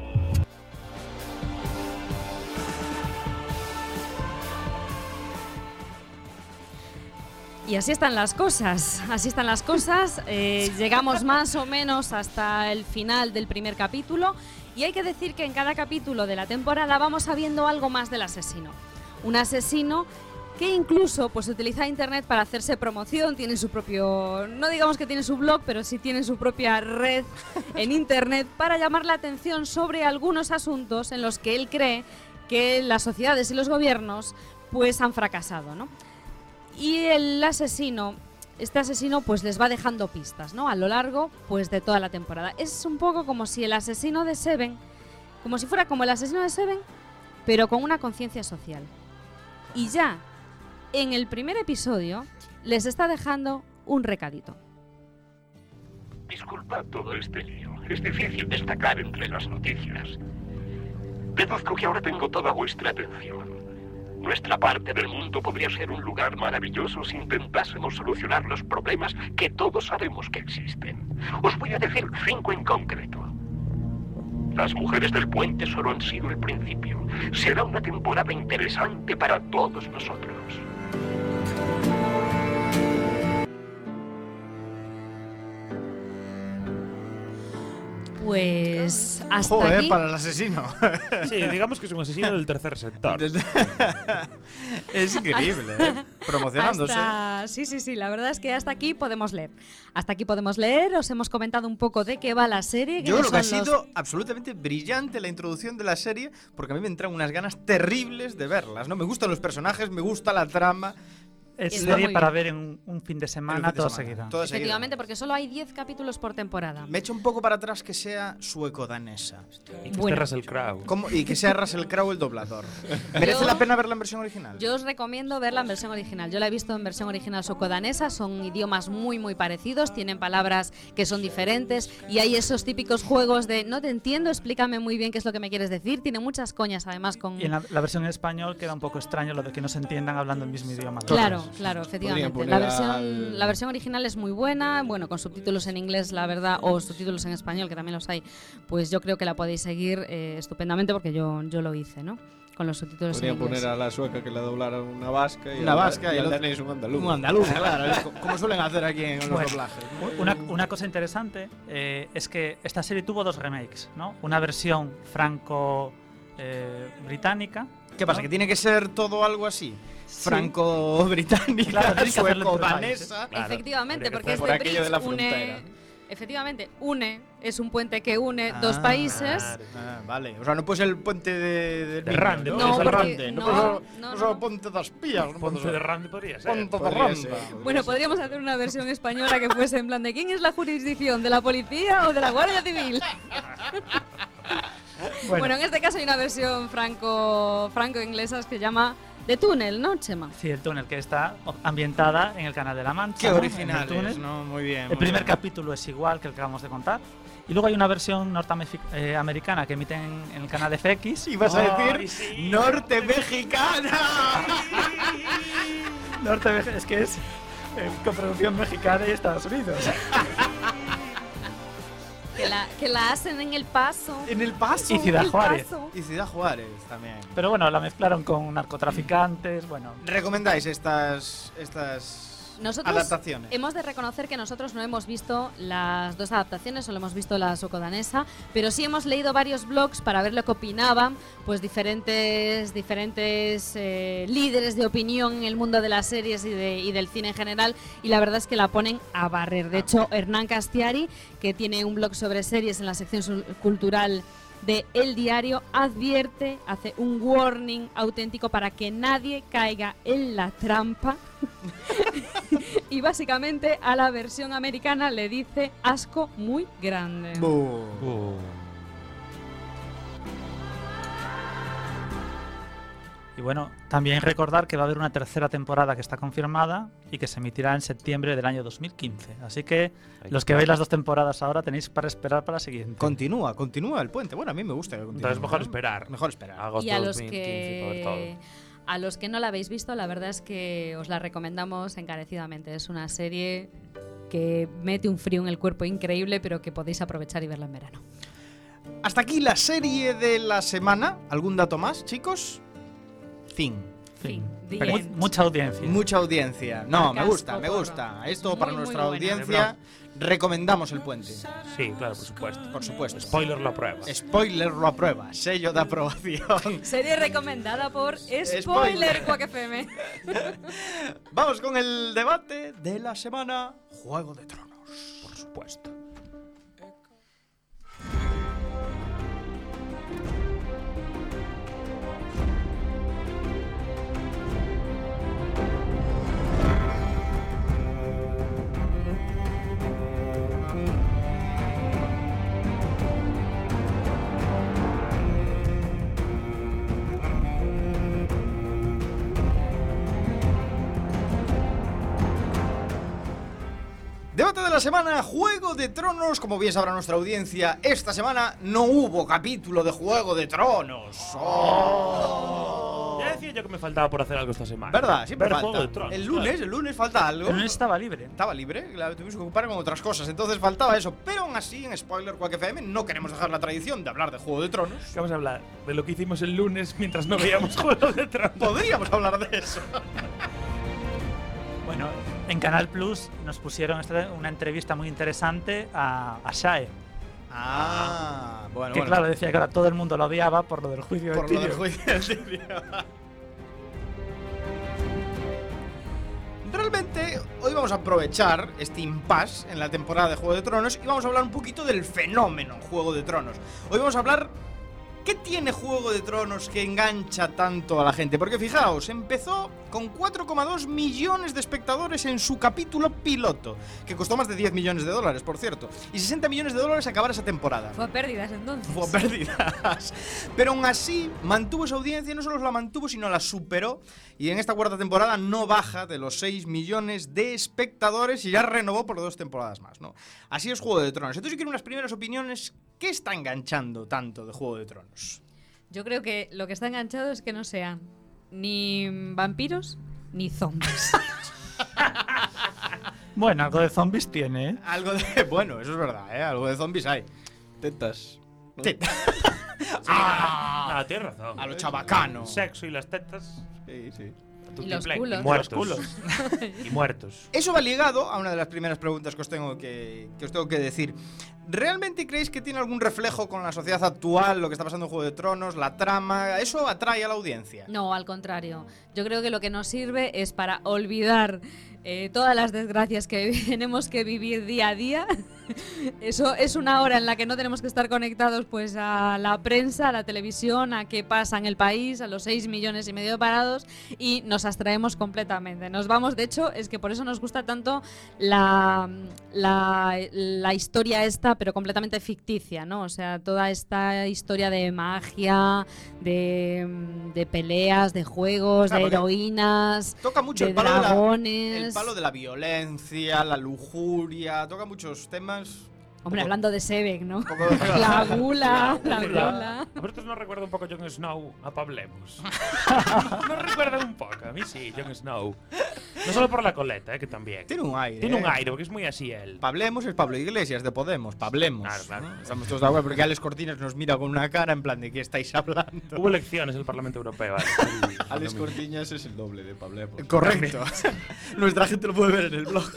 Y así están las cosas, así están las cosas. Eh, llegamos más o menos hasta el final del primer capítulo, y hay que decir que en cada capítulo de la temporada vamos sabiendo algo más del asesino. Un asesino que incluso pues utiliza internet para hacerse promoción, tiene su propio, no digamos que tiene su blog, pero sí tiene su propia red en internet para llamar la atención sobre algunos asuntos en los que él cree que las sociedades y los gobiernos pues han fracasado, ¿no? Y el asesino, este asesino pues les va dejando pistas, ¿no? A lo largo pues de toda la temporada. Es un poco como si el asesino de Seven, como si fuera como el asesino de Seven, pero con una conciencia social. Y ya en el primer episodio les está dejando un recadito. Disculpad todo este lío. Es difícil destacar entre las noticias. Deduzco que ahora tengo toda vuestra atención. Nuestra parte del mundo podría ser un lugar maravilloso si intentásemos solucionar los problemas que todos sabemos que existen. Os voy a decir cinco en concreto. Las mujeres del puente solo han sido el principio. Será una temporada interesante para todos nosotros. Pues hasta Joder, aquí. para el asesino. Sí, digamos que es un asesino del tercer sector. Es increíble, ¿eh? Promocionándose. Hasta... Sí, sí, sí, la verdad es que hasta aquí podemos leer. Hasta aquí podemos leer, os hemos comentado un poco de qué va la serie. Yo creo que ha son los- sido absolutamente brillante la introducción de la serie, porque a mí me entran unas ganas terribles de verlas, ¿no? Me gustan los personajes, me gusta la trama. Es Está serie muy para bien. ver en un, un fin de El semana fin de todo semana, seguido. todo seguido. Efectivamente, porque solo hay diez capítulos por temporada. Me echo un poco para atrás que sea sueco-danesa. Y que Bueno. esté Russell Crowe. ¿Cómo? Y que sea Russell Crowe el doblador. ¿Merece Yo- la pena verla en versión original? Yo os recomiendo verla en versión original. Yo la he visto en versión original sueco-danesa, son idiomas muy muy parecidos, tienen palabras que son diferentes y hay esos típicos juegos de no te entiendo, explícame muy bien qué es lo que me quieres decir. Tiene muchas coñas además con... Y en la, la versión en español queda un poco extraño lo de que no se entiendan hablando el mismo idioma. Claro, claro, efectivamente. poner La versión, al- la versión original es muy buena, bueno, con subtítulos en inglés, la verdad, o subtítulos en español, que también los hay, pues yo creo que la podéis seguir eh, estupendamente porque yo, yo lo hice, ¿no? Con los subtítulos Podrían en inglés. poner a la sueca que la doblara una vasca y Una al- vasca y y al el otro- danés un andaluz. Un andaluz, claro, es co- como suelen hacer aquí en los Bueno, doblajes. Una, una cosa interesante eh, es que esta serie tuvo dos remakes, ¿no? Una versión franco-británica. ¿Qué pasa? ¿Que tiene que ser todo algo así? Franco-británica, Claro, tienes que hacerlo entre sueco-danesa. países. Efectivamente, Habría que porque hacer este por aquello de la bridge une... frontera. Efectivamente, une, es un puente que une dos Ah, países. Ah, vale. O sea, no puede ser el puente de, del De Miño, Rande, ¿no? no, Es el porque- Rande, no, no, puede ser- no, no no. puede ser ponte das Pías, no puede Ponte ser. de Randy podría ser. Ponte de Podría Randa. ser. Bueno, podríamos hacer una versión española que fuese en plan de ¿quién es la jurisdicción? ¿De la policía o de la Guardia Civil? Bueno, en este caso hay una versión franco franco inglesa que se llama The Tunnel, ¿no, Chema? Sí, el túnel que está ambientada en el Canal de la Mancha. Qué ¿no? original En el túnel. es, ¿no? Muy bien. El muy primer bien. capítulo es igual que el que acabamos de contar. Y luego hay una versión norteamericana que emiten en el canal F X. Y vas a Ay, decir sí. norte mexicana. Norte, es que es eh, coproducción mexicana y Estados Unidos. Que la, que la hacen en El Paso. En El Paso. Y Ciudad El Juárez. Paso. Y Ciudad Juárez también. Pero bueno, la mezclaron con narcotraficantes, bueno. ¿Recomendáis estas estas Nosotros adaptaciones? hemos de reconocer que nosotros no hemos visto las dos adaptaciones, solo hemos visto la sueco-danesa, pero sí hemos leído varios blogs para ver lo que opinaban, pues diferentes diferentes eh, líderes de opinión en el mundo de las series y, de, y del cine en general, y la verdad es que la ponen a barrer. De hecho, Hernán Castiari, que tiene un blog sobre series en la sección sul- cultural de El Diario, advierte, hace un warning auténtico para que nadie caiga en la trampa. Y básicamente a la versión americana le dice asco muy grande. Bu. Y bueno, también recordar que va a haber una tercera temporada que está confirmada y que se emitirá en septiembre del año dos mil quince. Así que los que veis las dos temporadas ahora tenéis para esperar para la siguiente. Continúa, continúa el puente. Bueno, a mí me gusta que continúe. Entonces mejor esperar. Mejor esperar. Agosto Y a los dos mil quince, sobre que todo. a los que no la habéis visto, la verdad es que os la recomendamos encarecidamente. Es una serie que mete un frío en el cuerpo increíble, pero que podéis aprovechar y verla en verano. Hasta aquí la serie de la semana. ¿Algún dato más, chicos? Fin. Fin. The Pero mu- end. mucha audiencia. Mucha audiencia. No, me Casco, gusta, me porro. gusta. Esto Muy, para muy nuestra buena. audiencia. Recomendamos el puente. Sí, claro, por supuesto. Por supuesto. Spoiler lo aprueba. Spoiler lo aprueba. Sello de aprobación. Serie recomendada por Spoiler, Spoiler. Quack F M. Vamos con el debate de la semana. Juego de Tronos. Por supuesto. Debate de la semana, Juego de Tronos. Como bien sabrá nuestra audiencia, esta semana no hubo capítulo de Juego de Tronos. Oh. Ya decía yo que me faltaba por hacer algo esta semana. ¿Verdad? Siempre Ver falta. Juego de Tronos, el lunes, claro. el lunes falta algo. El lunes estaba libre. Estaba libre, la tuvimos que ocupar con otras cosas, entonces faltaba eso. Pero aún así, en Spoiler Quack F M no queremos dejar la tradición de hablar de Juego de Tronos. ¿Qué vamos a hablar? De lo que hicimos el lunes mientras no veíamos Juego de Tronos. Podríamos hablar de eso. Bueno, en Canal Plus nos pusieron esta- una entrevista muy interesante a, a Shae. Ah, bueno, Que bueno. claro, decía que ahora todo el mundo lo odiaba por lo del juicio Por de lo del Tyrion. juicio del Tyrion. Realmente, hoy vamos a aprovechar este impasse en la temporada de Juego de Tronos y vamos a hablar un poquito del fenómeno Juego de Tronos. Hoy vamos a hablar ¿Qué tiene Juego de Tronos que engancha tanto a la gente? Porque fijaos, empezó con cuatro coma dos millones de espectadores en su capítulo piloto, que costó más de diez millones de dólares, por cierto, y sesenta millones de dólares acabar esa temporada. Fue a pérdidas entonces. Fue a pérdidas. Pero aún así mantuvo esa audiencia, no solo la mantuvo, sino la superó, y en esta cuarta temporada no baja de los seis millones de espectadores y ya renovó por dos temporadas más, ¿no? Así es Juego de Tronos. Entonces yo quiero unas primeras opiniones. ¿Qué está enganchando tanto de Juego de Tronos? Yo creo que lo que está enganchado es que no sean ni vampiros ni zombies. Bueno, algo de zombies tiene, ¿eh? Algo de... Bueno, eso es verdad, ¿eh? Algo de zombies hay. Tetas. ¿no? Tetas. Ah, no, tienes razón. A lo chabacano. Sexo y las tetas. Sí, sí. Y los culos. Y muertos. Y muertos. Eso va ligado a una de las primeras preguntas que os tengo que, que os tengo que decir. ¿Realmente creéis que tiene algún reflejo con la sociedad actual, lo que está pasando en Juego de Tronos, la trama? ¿Eso atrae a la audiencia? No, al contrario. Yo creo que lo que nos sirve es para olvidar eh, todas las desgracias que tenemos que vivir día a día. Eso es una hora en la que no tenemos que estar conectados pues a la prensa, a la televisión, a qué pasa en el país, a los seis millones y medio de parados, y nos abstraemos completamente. Nos vamos, de hecho, es que por eso nos gusta tanto la, la, la historia esta, pero completamente ficticia, ¿no? O sea, toda esta historia de magia, de, de peleas, de juegos, Claro, de porque heroínas, Toca mucho de el palo de, la, dragones. el palo de la violencia, la lujuria, toca muchos temas. Hombre, hablando de Sebek, ¿no? poco de- La gula, la La- gula. A vosotros nos recuerda un poco a Jon Snow a Pablemos. Nos recuerda un poco, a mí sí, Jon Snow. No solo por la coleta, eh, que también. Tiene un aire. Tiene un eh. aire, porque es muy así él. Pablemos es Pablo Iglesias de Podemos, Pablemos. Claro, claro. ¿no? Estamos todos de acuerdo porque Alex Cortinas nos mira con una cara en plan de ¿qué estáis hablando? Hubo elecciones en el Parlamento Europeo. Alex. Alex Cortiñas es el doble de Pablemos. Correcto. Nuestra gente lo puede ver en el blog.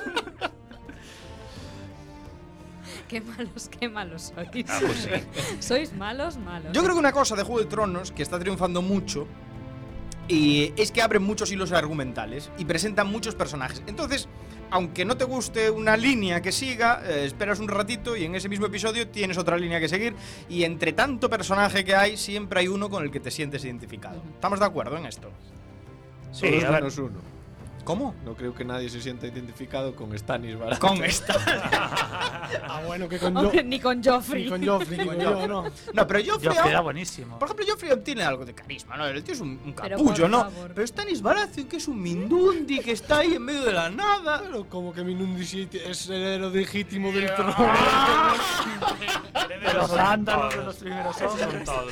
Qué malos, qué malos sois. Ah, pues sí. Sois malos, malos. Yo creo que una cosa de Juego de Tronos que está triunfando mucho y es que abre muchos hilos argumentales y presenta muchos personajes. Entonces, aunque no te guste una línea que siga, eh, esperas un ratito y en ese mismo episodio tienes otra línea que seguir y entre tanto personaje que hay, siempre hay uno con el que te sientes identificado. ¿Estamos de acuerdo en esto? Sí, Todos a ver. menos uno. ¿Cómo? No creo que nadie se sienta identificado con Stannis Baratheon. Con esta. Ah, bueno, que con Hombre, Jo- ni con Joffrey. Ni con Joffrey, digo yo, no. No, pero Joffrey, Joffrey era ahora- buenísimo. por ejemplo, Joffrey obtiene algo de carisma, ¿no? El tío es un, un Pero capullo, por ¿no? favor. Pero Stannis Baratheon, que es un mindundi que está ahí en medio de la nada. Pero como que Minundi sí es heredero legítimo del trono. De los sándalos de los primeros Esos son hombres. todos.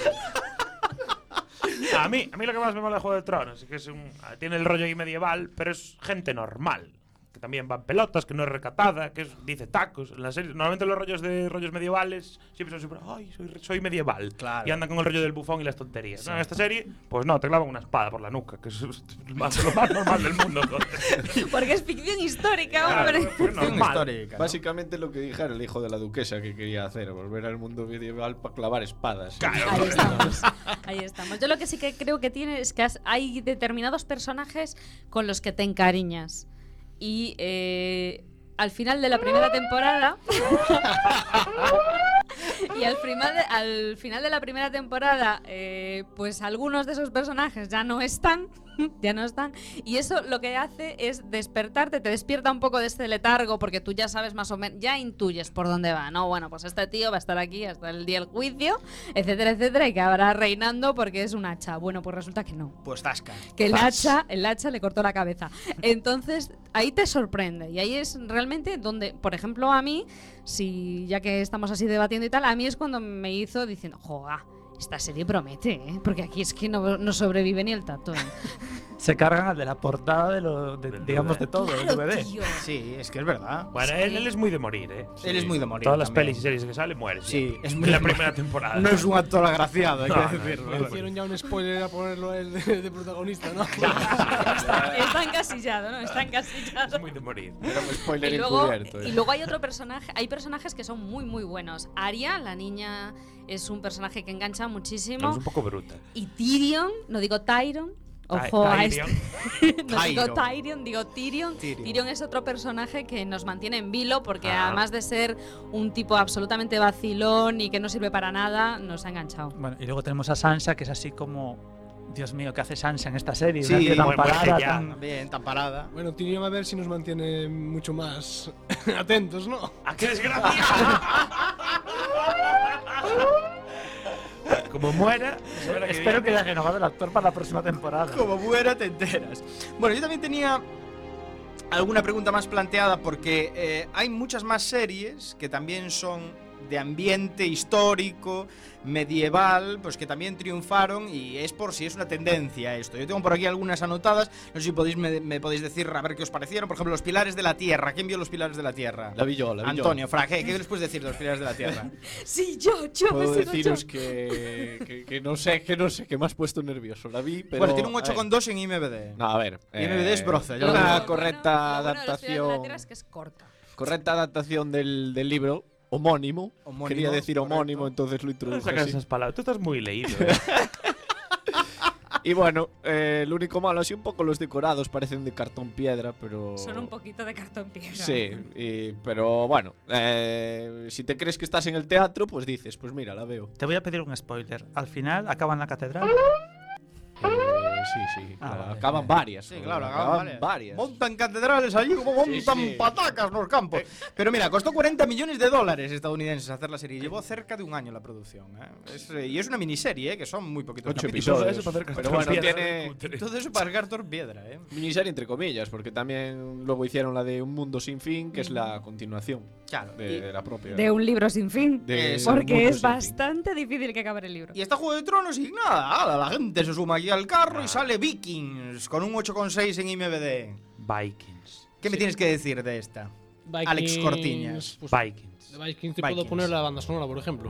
A mí, a mí lo que más me mola de Juego de Tronos es que es un, tiene el rollo ahí medieval, pero es gente normal. Que también va en pelotas, que no es recatada, que es- dice tacos. En la serie, normalmente los rollos de rollos medievales siempre son siempre, ay, soy, soy medieval. Claro. Y andan con el rollo del bufón y las tonterías. No, en esta serie, pues no, te clavan una espada por la nuca, que es lo más, lo más normal del mundo. joder. Porque es ficción histórica, Claro, hombre. pues Ficción normal. histórica, ¿no? Básicamente lo que dijera el hijo de la duquesa que quería hacer, volver al mundo medieval para clavar espadas. Ahí estamos. Ahí estamos. Yo lo que sí que creo que tiene es que has- hay determinados personajes con los que te encariñas. Y eh, al final de la primera temporada. Y al final de, al final de la primera temporada, eh, pues algunos de esos personajes ya no están. Ya no están. Y eso lo que hace es despertarte, te despierta un poco de este letargo, porque tú ya sabes más o menos, ya intuyes por dónde va, ¿no? Bueno, pues este tío va a estar aquí hasta el día del juicio, etcétera, etcétera, y que habrá reinando porque es un hacha. Bueno, pues resulta que no. Pues tasca. Que el Zas. hacha, el hacha le cortó la cabeza. Entonces, ahí te sorprende. Y ahí es realmente donde, por ejemplo, a mí, si ya que estamos así debatiendo y tal, a mí es cuando me hizo diciendo, joa, esta serie promete, ¿eh? Porque aquí es que no, no sobrevive ni el tatón. Se cargan al de la portada de lo, de- digamos, de todo, el D V D. Sí, es que es verdad. Bueno, él, él es muy de morir, ¿eh? Él es muy de morir Todas las también. pelis y series que sale, muere. Sí, siempre. es muy En la de primera morir. temporada. No es un actor agraciado, hay No, que no, decirlo. no, Me hicieron ya un spoiler a ponerlo a él de, de protagonista, ¿no? Está, está encasillado, ¿no? Está encasillado. Es muy de morir. Era un spoiler Y luego, encubierto. eh. y luego hay otro personaje, hay personajes que son muy muy buenos. Arya, la niña, es un personaje que engancha muchísimo. Es un poco bruta. Y Tyrion, no digo Tyron, Ojo a este. No digo Tyrion. Tyrion, digo Tyrion. Tyrion. Tyrion es otro personaje que nos mantiene en vilo porque Ah. además de ser un tipo absolutamente vacilón y que no sirve para nada, nos ha enganchado. Bueno, y luego tenemos a Sansa, que es así como. Dios mío, ¿qué hace Sansa en esta serie? Sí, Una tía tan muy parada, buena, tan- también, tan parada. Bueno, Tyrion a ver si nos mantiene mucho más atentos, ¿no? ¡Ah, qué desgracia! Como muera, semana que Espero que viene. haya renovado el actor para la próxima temporada. Como muera, te enteras. Bueno, yo también tenía alguna pregunta más planteada porque eh, hay muchas más series que también son de ambiente histórico, medieval, pues que también triunfaron y es por si es una tendencia esto. Yo tengo por aquí algunas anotadas, no sé si podéis me, me podéis decir a ver qué os parecieron. Por ejemplo, Los Pilares de la Tierra. ¿Quién vio Los Pilares de la Tierra? La vi yo, la vi yo. Antonio, Fra, ¿qué, ¿qué les puedes decir de Los Pilares de la Tierra? Sí, yo, yo, Puedo me sigo deciros yo. que, que, que no sé, que no sé, que me has puesto nervioso. La vi, pero. Bueno, tiene un a ocho ver. coma dos en I M D B. No, a ver. I M D B es broza, ya lo Una digo. correcta Lo bueno de Los Pilares de la adaptación. Tierra es que es corta. Correcta adaptación del, del libro. Homónimo. Homónimo, Quería decir correcto. homónimo, entonces lo No introduje sacas así. esas palabras. Tú estás muy leído. ¿eh? Y bueno, eh, lo único malo, así un poco los decorados parecen de cartón piedra, pero. Son un poquito de cartón piedra. Sí, y- pero bueno, eh, si te crees que estás en el teatro, pues dices, pues mira, la veo. Te voy a pedir un spoiler. Al final acaban la catedral. Eh, sí, sí, Ah, claro, vale, acaban vale. varias. Sí, ¿no? claro, acaban acaban varias. varias. Montan catedrales allí como montan Sí, sí. patacas los campos. Pero mira, costó cuarenta millones de dólares estadounidenses hacer la serie. Llevó cerca de un año la producción. ¿eh? Es, eh, y es una miniserie, ¿eh? Que son muy poquitos Ocho capítulos. episodios. Eso para hacer Pero bueno, cartón piedra, tiene cutre. Todo eso para Cartor Piedra, ¿eh? miniserie entre comillas, porque también luego hicieron la de Un Mundo Sin Fin, que es la continuación Claro. de, Y, de la propia. De un libro sin fin. de Eso, Un Porque Mundo es Sin Fin. bastante difícil que acabe el libro. y está Juego de Tronos y nada, ala, la gente se suma aquí al carro y sale Vikings con un ocho coma seis en I M D B. Vikings. ¿Qué me tienes que decir de esta? Alex Cortiñas. Pues, Vikings. de Vikings te Vikings. puedo poner la banda sonora, por ejemplo.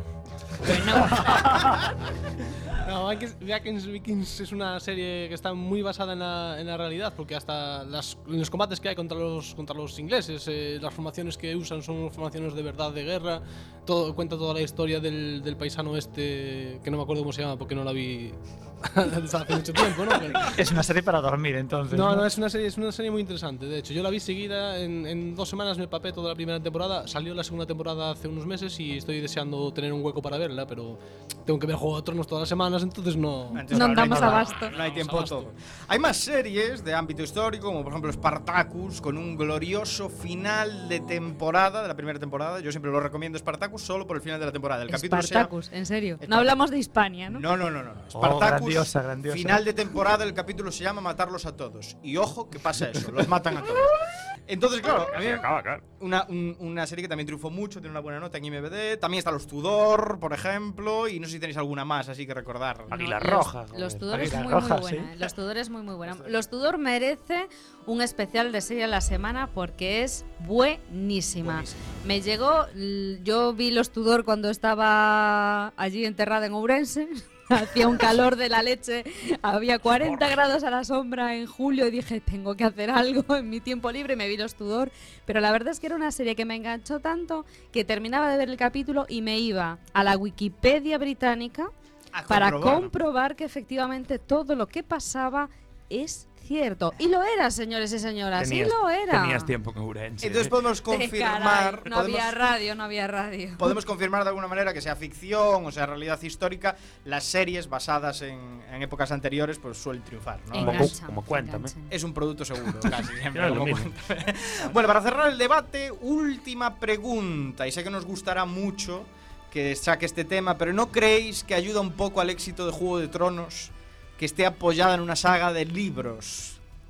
No, Vikings, Vikings, Vikings es una serie que está muy basada en la, en la realidad, porque hasta las, los combates que hay contra los, contra los ingleses, eh, las formaciones que usan son formaciones de verdad de guerra, todo, cuenta toda la historia del, del paisano este, que no me acuerdo cómo se llama porque no la vi desde hace mucho tiempo, ¿no? Pero- Es una serie para dormir, entonces. no, no, es una serie, es una serie muy interesante. De hecho, yo la vi seguida, en, en dos semanas me papé toda la primera temporada. Salió la segunda temporada hace unos meses y estoy deseando tener un hueco para verla, pero tengo que ver Juego de Tronos todas las semanas, entonces no. Entonces, No claro, damos hay- abasto. No hay tiempo a abasto. todo. Hay más series de ámbito histórico, como por ejemplo Spartacus, con un glorioso final de temporada, de la primera temporada. Yo siempre lo recomiendo Spartacus solo por el final de la temporada. El capítulo se llama- Spartacus, en serio. Spartacus. No hablamos de Hispania, ¿no? No, no, no, no. no. Oh, Spartacus, grandiosa, grandiosa. final de temporada, el capítulo se llama Matarlos a todos. Y ojo, que pasa eso, los matan a todos. Entonces, claro, a mí Se acaba, claro. una, un- una serie que también triunfó mucho, tiene una buena nota en I M D B. También está Los Tudor, por ejemplo, y no sé si tenéis alguna más así que recordar. Águila Los- Roja. Los joder. Tudor es Águila muy, Roja, muy buena. sí. ¿eh? Los Tudor es muy, muy buena. Los Tudor merece un especial de serie a la semana porque es buenísima. Buenísima. Me llegó, l- yo vi Los Tudor cuando estaba allí enterrada en Ourense. Hacía un calor de la leche, había cuarenta grados a la sombra en julio y dije, tengo que hacer algo en mi tiempo libre, me vi Los Tudor, pero la verdad es que era una serie que me enganchó tanto que terminaba de ver el capítulo y me iba a la Wikipedia británica A para comprobar. comprobar que efectivamente todo lo que pasaba es cierto. Y lo era, señores y señoras, Tenías, y lo era. tenías tiempo en Ourense. Entonces podemos Eh, confirmar. caray, no podemos- había radio, no había radio. Podemos confirmar de alguna manera que sea ficción o sea realidad histórica, las series basadas en, en épocas anteriores pues suelen triunfar, ¿no? Como- Enganchan, como Cuéntame. enganchan. Es un producto seguro, casi siempre. Claro, como lo mismo. Cuéntame. Bueno, para cerrar el debate, última pregunta, y sé que nos gustará mucho que saque este tema, pero ¿no creéis que ayuda un poco al éxito de Juego de Tronos que esté apoyada en una saga de libros?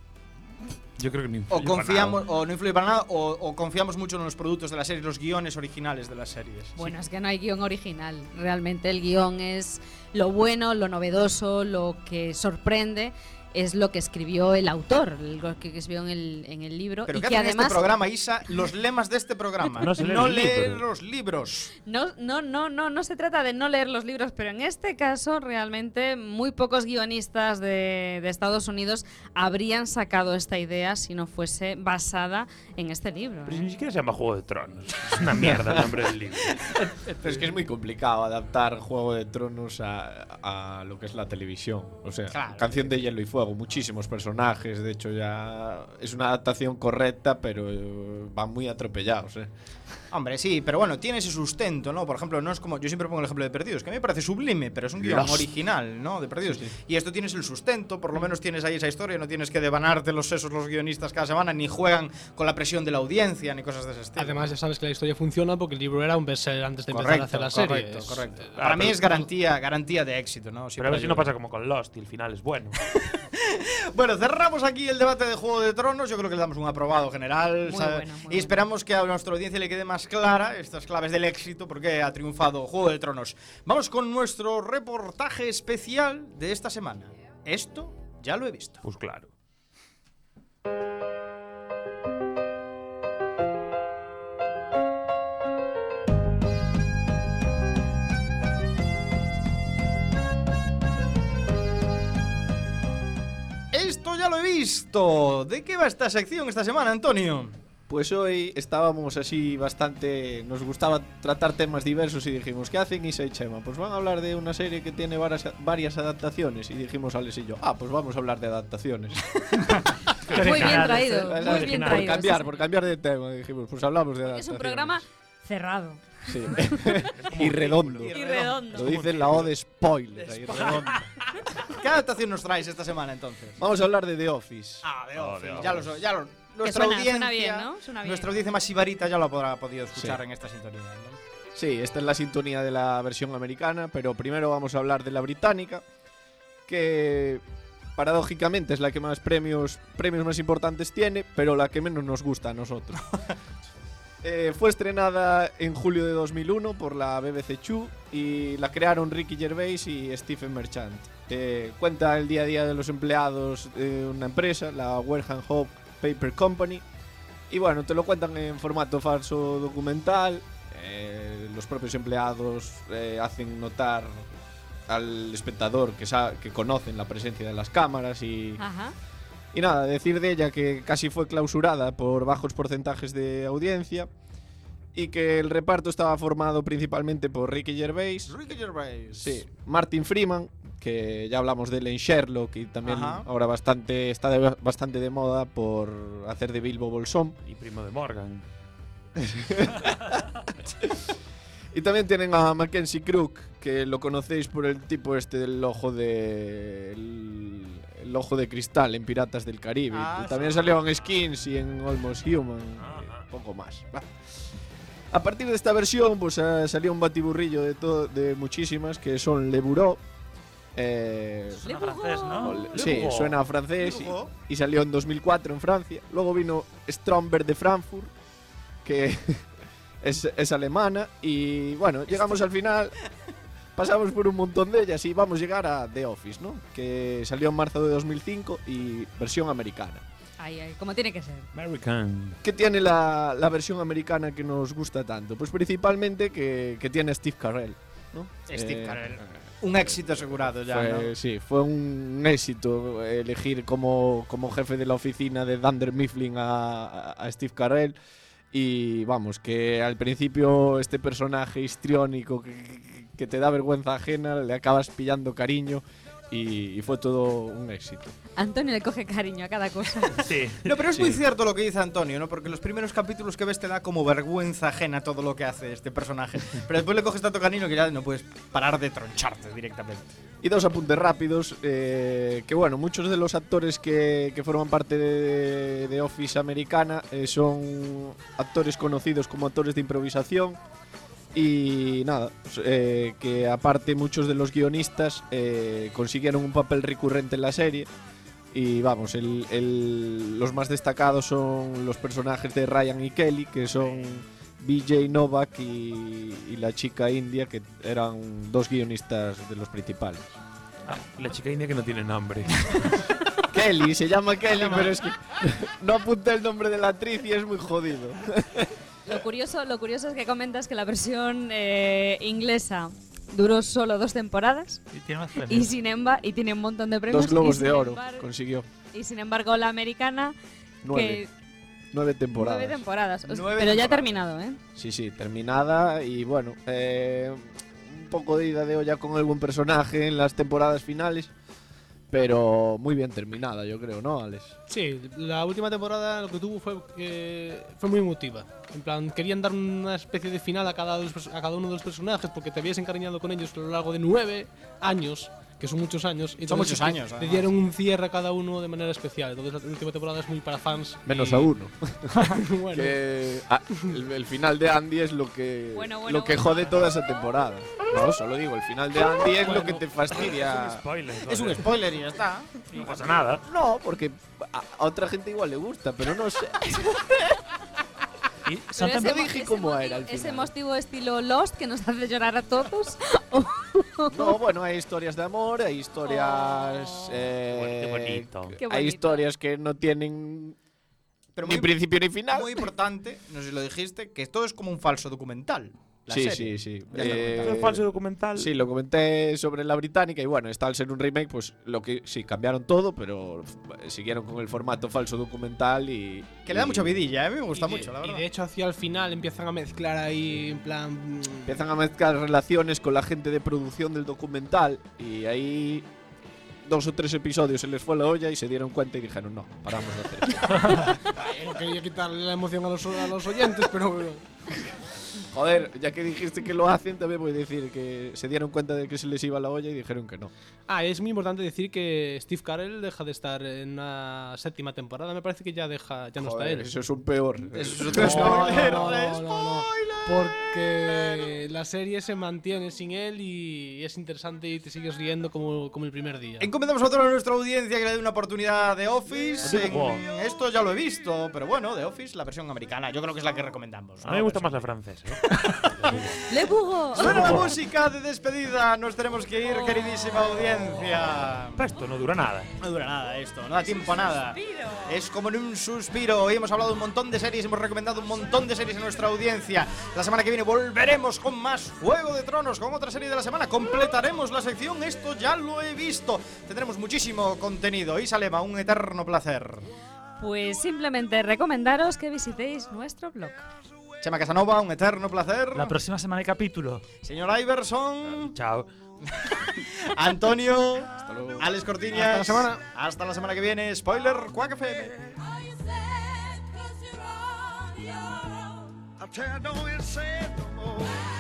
Yo creo que no O influye para confiamos, nada. o no influye para nada, o, o confiamos mucho en los productos de la serie, los guiones originales de las series. Bueno, es que no hay guión original. Realmente el guión es lo bueno, lo novedoso, lo que sorprende. Es lo que escribió el autor, lo que escribió en el, en el libro. Pero y ¿qué que hacen en además. este programa, Isa? Los lemas de este programa. No se leen los leer libros. los libros. No, no, no, no, no se trata de no leer los libros, pero en este caso realmente muy pocos guionistas de, de Estados Unidos habrían sacado esta idea si no fuese basada en este libro. Pero ¿eh? si ni siquiera se llama Juego de Tronos. Es una mierda el nombre del libro. Pero es que es muy complicado adaptar Juego de Tronos a, a lo que es la televisión. O sea, Claro. Canción de Hielo y Fuego. luego muchísimos personajes. De hecho, ya es una adaptación correcta, pero eh, van muy atropellados, ¿eh? Hombre, sí, pero bueno, tiene ese sustento, ¿no? Por ejemplo, no es como. Yo siempre pongo el ejemplo de Perdidos, que a mí me parece sublime, pero es un guión Dios. original, ¿no? De Perdidos. Sí, sí. Y esto tienes el sustento, por lo menos tienes ahí esa historia, no tienes que devanarte los sesos los guionistas cada semana, ni juegan con la presión de la audiencia, ni cosas de ese estilo. Además, ya sabes que la historia funciona porque el libro era un bestseller antes de Correcto, empezar a hacer la serie. correcto, Es- correcto. eh, Para Ah, mí pero- es garantía, garantía de éxito, ¿no? Pero a Siempre ver si no ayuda. pasa como con Lost y el final es bueno. Bueno, cerramos aquí el debate de Juego de Tronos. Yo creo que le damos un aprobado general. Muy ¿sabe? bueno, muy y esperamos que a nuestra audiencia le quede más clara estas claves del éxito, porque ha triunfado Juego de Tronos. Vamos con nuestro reportaje especial de esta semana. Esto ya lo he visto. Pues claro. Esto ya lo he visto. ¿De qué va esta sección esta semana, Antonio? Pues hoy estábamos así bastante. Nos gustaba tratar temas diversos y dijimos, ¿qué hacen Isa y Chema? Pues van a hablar de una serie que tiene varias, varias adaptaciones. Y dijimos Alex y yo, ah, pues vamos a hablar de adaptaciones. Muy bien traído, Por muy bien Por traído. cambiar, sí, por cambiar de tema, dijimos, pues hablamos de sí. adaptaciones. Es un programa cerrado. Sí. Y redondo. Y redondo. Lo dice la O de spoiler. ahí, redondo. ¿Qué adaptación nos traes esta semana entonces? Vamos a hablar de The Office. Ah, de Oh, Office. de Ya lo Office. so- ya lo- Nuestra suena- audiencia, suena bien, ¿no? Suena bien. nuestra audiencia más sibarita ya lo habrá podido escuchar Sí. en esta sintonía, ¿no? Sí, esta es la sintonía de la versión americana, pero primero vamos a hablar de la británica, que paradójicamente es la que más premios, premios más importantes tiene, pero la que menos nos gusta a nosotros. Eh, fue estrenada en julio de dos mil uno por la B B C Two y la crearon Ricky Gervais y Stephen Merchant. Eh, cuenta el día a día de los empleados de una empresa, la Wareham Hope Paper Company. Y bueno, te lo cuentan en formato falso documental. Eh, los propios empleados eh, hacen notar al espectador que, sa- que conocen la presencia de las cámaras y... Ajá. Y nada, decir de ella que casi fue clausurada por bajos porcentajes de audiencia y que el reparto estaba formado principalmente por Ricky Gervais, Ricky Gervais. sí, Martin Freeman, que ya hablamos de él en Sherlock y también Ajá. ahora bastante está de- bastante de moda por hacer de Bilbo Bolsón. Y primo de Morgan. Y también tienen a Mackenzie Crook, que lo conocéis por el tipo este del ojo de el, el ojo de cristal en Piratas del Caribe. Ah, Y también sí. salió en Skins y en Almost Human, y poco más. Va. A partir de esta versión, pues eh, salió un batiburrillo de todo, de muchísimas que son Le Bureau. Eh, Suena francés, ¿no? o Le- sí, Bureau. suena a francés y, Bureau. y salió en dos mil cuatro en Francia. Luego vino Stromberg de Frankfurt, que es, es alemana. Y bueno, llegamos al final, pasamos por un montón de ellas y vamos a llegar a The Office, ¿no? Que salió en marzo de dos mil cinco y versión americana. Ahí, ahí, como tiene que ser. American. ¿Qué tiene la, la versión americana que nos gusta tanto? Pues principalmente que, que tiene a Steve Carell, ¿no? Steve Eh, Carell. Un éxito asegurado ya, fue- ¿no? Sí, fue un éxito elegir como, como jefe de la oficina de Dunder Mifflin a, a- a Steve Carell. Y vamos, que al principio este personaje histriónico que, que- que te da vergüenza ajena, le acabas pillando cariño y, y fue todo un éxito. Antonio le coge cariño a cada cosa. Sí. No, pero es Sí. muy cierto lo que dice Antonio, ¿no? Porque los primeros capítulos que ves te da como vergüenza ajena todo lo que hace este personaje. Pero después le coges tanto cariño que ya no puedes parar de troncharte directamente. Y dos apuntes rápidos, eh, que bueno, muchos de los actores que, que forman parte de, de Office americana eh, son actores conocidos como actores de improvisación. Y nada, pues, eh, que aparte muchos de los guionistas eh, consiguieron un papel recurrente en la serie. Y vamos, el- el- los más destacados son los personajes de Ryan y Kelly, que son B J Novak y, y la chica india, que eran dos guionistas de los principales. Ah, la chica india que no tiene nombre. Kelly, se llama Kelly, pero es que no apunté el nombre de la actriz y es muy jodido. Lo curioso, lo curioso es que comentas que la versión eh, inglesa duró solo dos temporadas Y tiene más y premios. sin embargo y tiene un montón de premios. Dos globos y de sin oro embargo- consiguió. y sin embargo la americana Nueve. que Nueve temporadas. nueve temporadas. O sea, Nueve pero ya ha temporadas. terminado, ¿eh? Sí, sí, terminada y bueno, eh, un poco de ida de olla con algún personaje en las temporadas finales, pero muy bien terminada, yo creo, ¿no, Alex? Sí, la última temporada lo que tuvo fue que fue muy emotiva. En plan, querían dar una especie de final a cada, a cada uno de los personajes porque te habías encariñado con ellos a lo largo de nueve años, que son muchos años. Y son muchos te, años. Te además. dieron un cierre a cada uno de manera especial. Entonces la última temporada es muy para fans. Menos y... a uno. Bueno. que, ah, el, el final de Andy es lo que, Bueno, bueno, lo que bueno. jode toda esa temporada. No, solo digo, el final de Andy es Bueno, lo que te fastidia. Es un spoiler. Es un spoiler y ya está. No pasa nada. No, porque a, a otra gente igual le gusta, pero no sé. Y Pero son ese No mo- dije ese cómo motivo- era al Ese final. motivo estilo Lost que nos hace llorar a todos. No, bueno, hay historias de amor, hay historias. Oh. eh, Qué bonito. Qué Hay bonito. historias que no tienen Pero ni muy, principio ni final. muy importante, no sé si lo dijiste, que esto es como un falso documental. La Sí, serie. sí, sí. Ya está Eh, comentado. ¿Es un falso documental? Sí, lo comenté sobre la británica y bueno, está al ser un remake, pues lo que sí, cambiaron todo, pero f- siguieron con el formato falso documental y... Que le da y mucha vidilla, ¿eh? Me gusta Y de- mucho, la Y verdad. de hecho, hacia el final empiezan a mezclar ahí, en plan. mm, Empiezan a mezclar relaciones con la gente de producción del documental y ahí dos o tres episodios se les fue la olla y se dieron cuenta y dijeron, no, paramos de hacer esto. ay, no quería quitarle la emoción a los, a los oyentes, pero. Joder, ya que dijiste que lo hacen, también voy a decir que se dieron cuenta de que se les iba la olla y dijeron que no. Ah, es muy importante decir que Steve Carell deja de estar en una séptima temporada. Me parece que ya deja, ya no Joder, está él. eso es un peor. Eso es No, otro no, spoiler, no, otro no, no, no. Porque la serie se mantiene sin él y es interesante y te sigues riendo como, como el primer día. Encomendamos a toda nuestra audiencia que le dé una oportunidad de Office. Wow. En- esto ya lo he visto, pero bueno, de Office, la versión americana, yo creo que es la que recomendamos. A ¿no? mí me gusta Versión- más la francesa. ¿eh? ¡Le bugo! Suena la música de despedida, nos tenemos que ir, queridísima audiencia. Pero esto no dura nada. No dura nada esto, no da tiempo a nada. Es como en un suspiro. Hoy hemos hablado de un montón de series, hemos recomendado un montón de series a nuestra audiencia. La semana que viene volveremos con más Juego de Tronos, con otra serie de la semana. Completaremos la sección Esto ya lo he visto. Tendremos muchísimo contenido. Isa Lema, un eterno placer. Pues simplemente recomendaros que visitéis nuestro blog. Chema Casanova, un eterno placer. La próxima semana hay capítulo. Señor Iverson. Chao. Antonio. Alex Cortiñas. Hasta la semana. Hasta la semana que viene. Spoiler, Quack F M. I tell you, don't it say no more.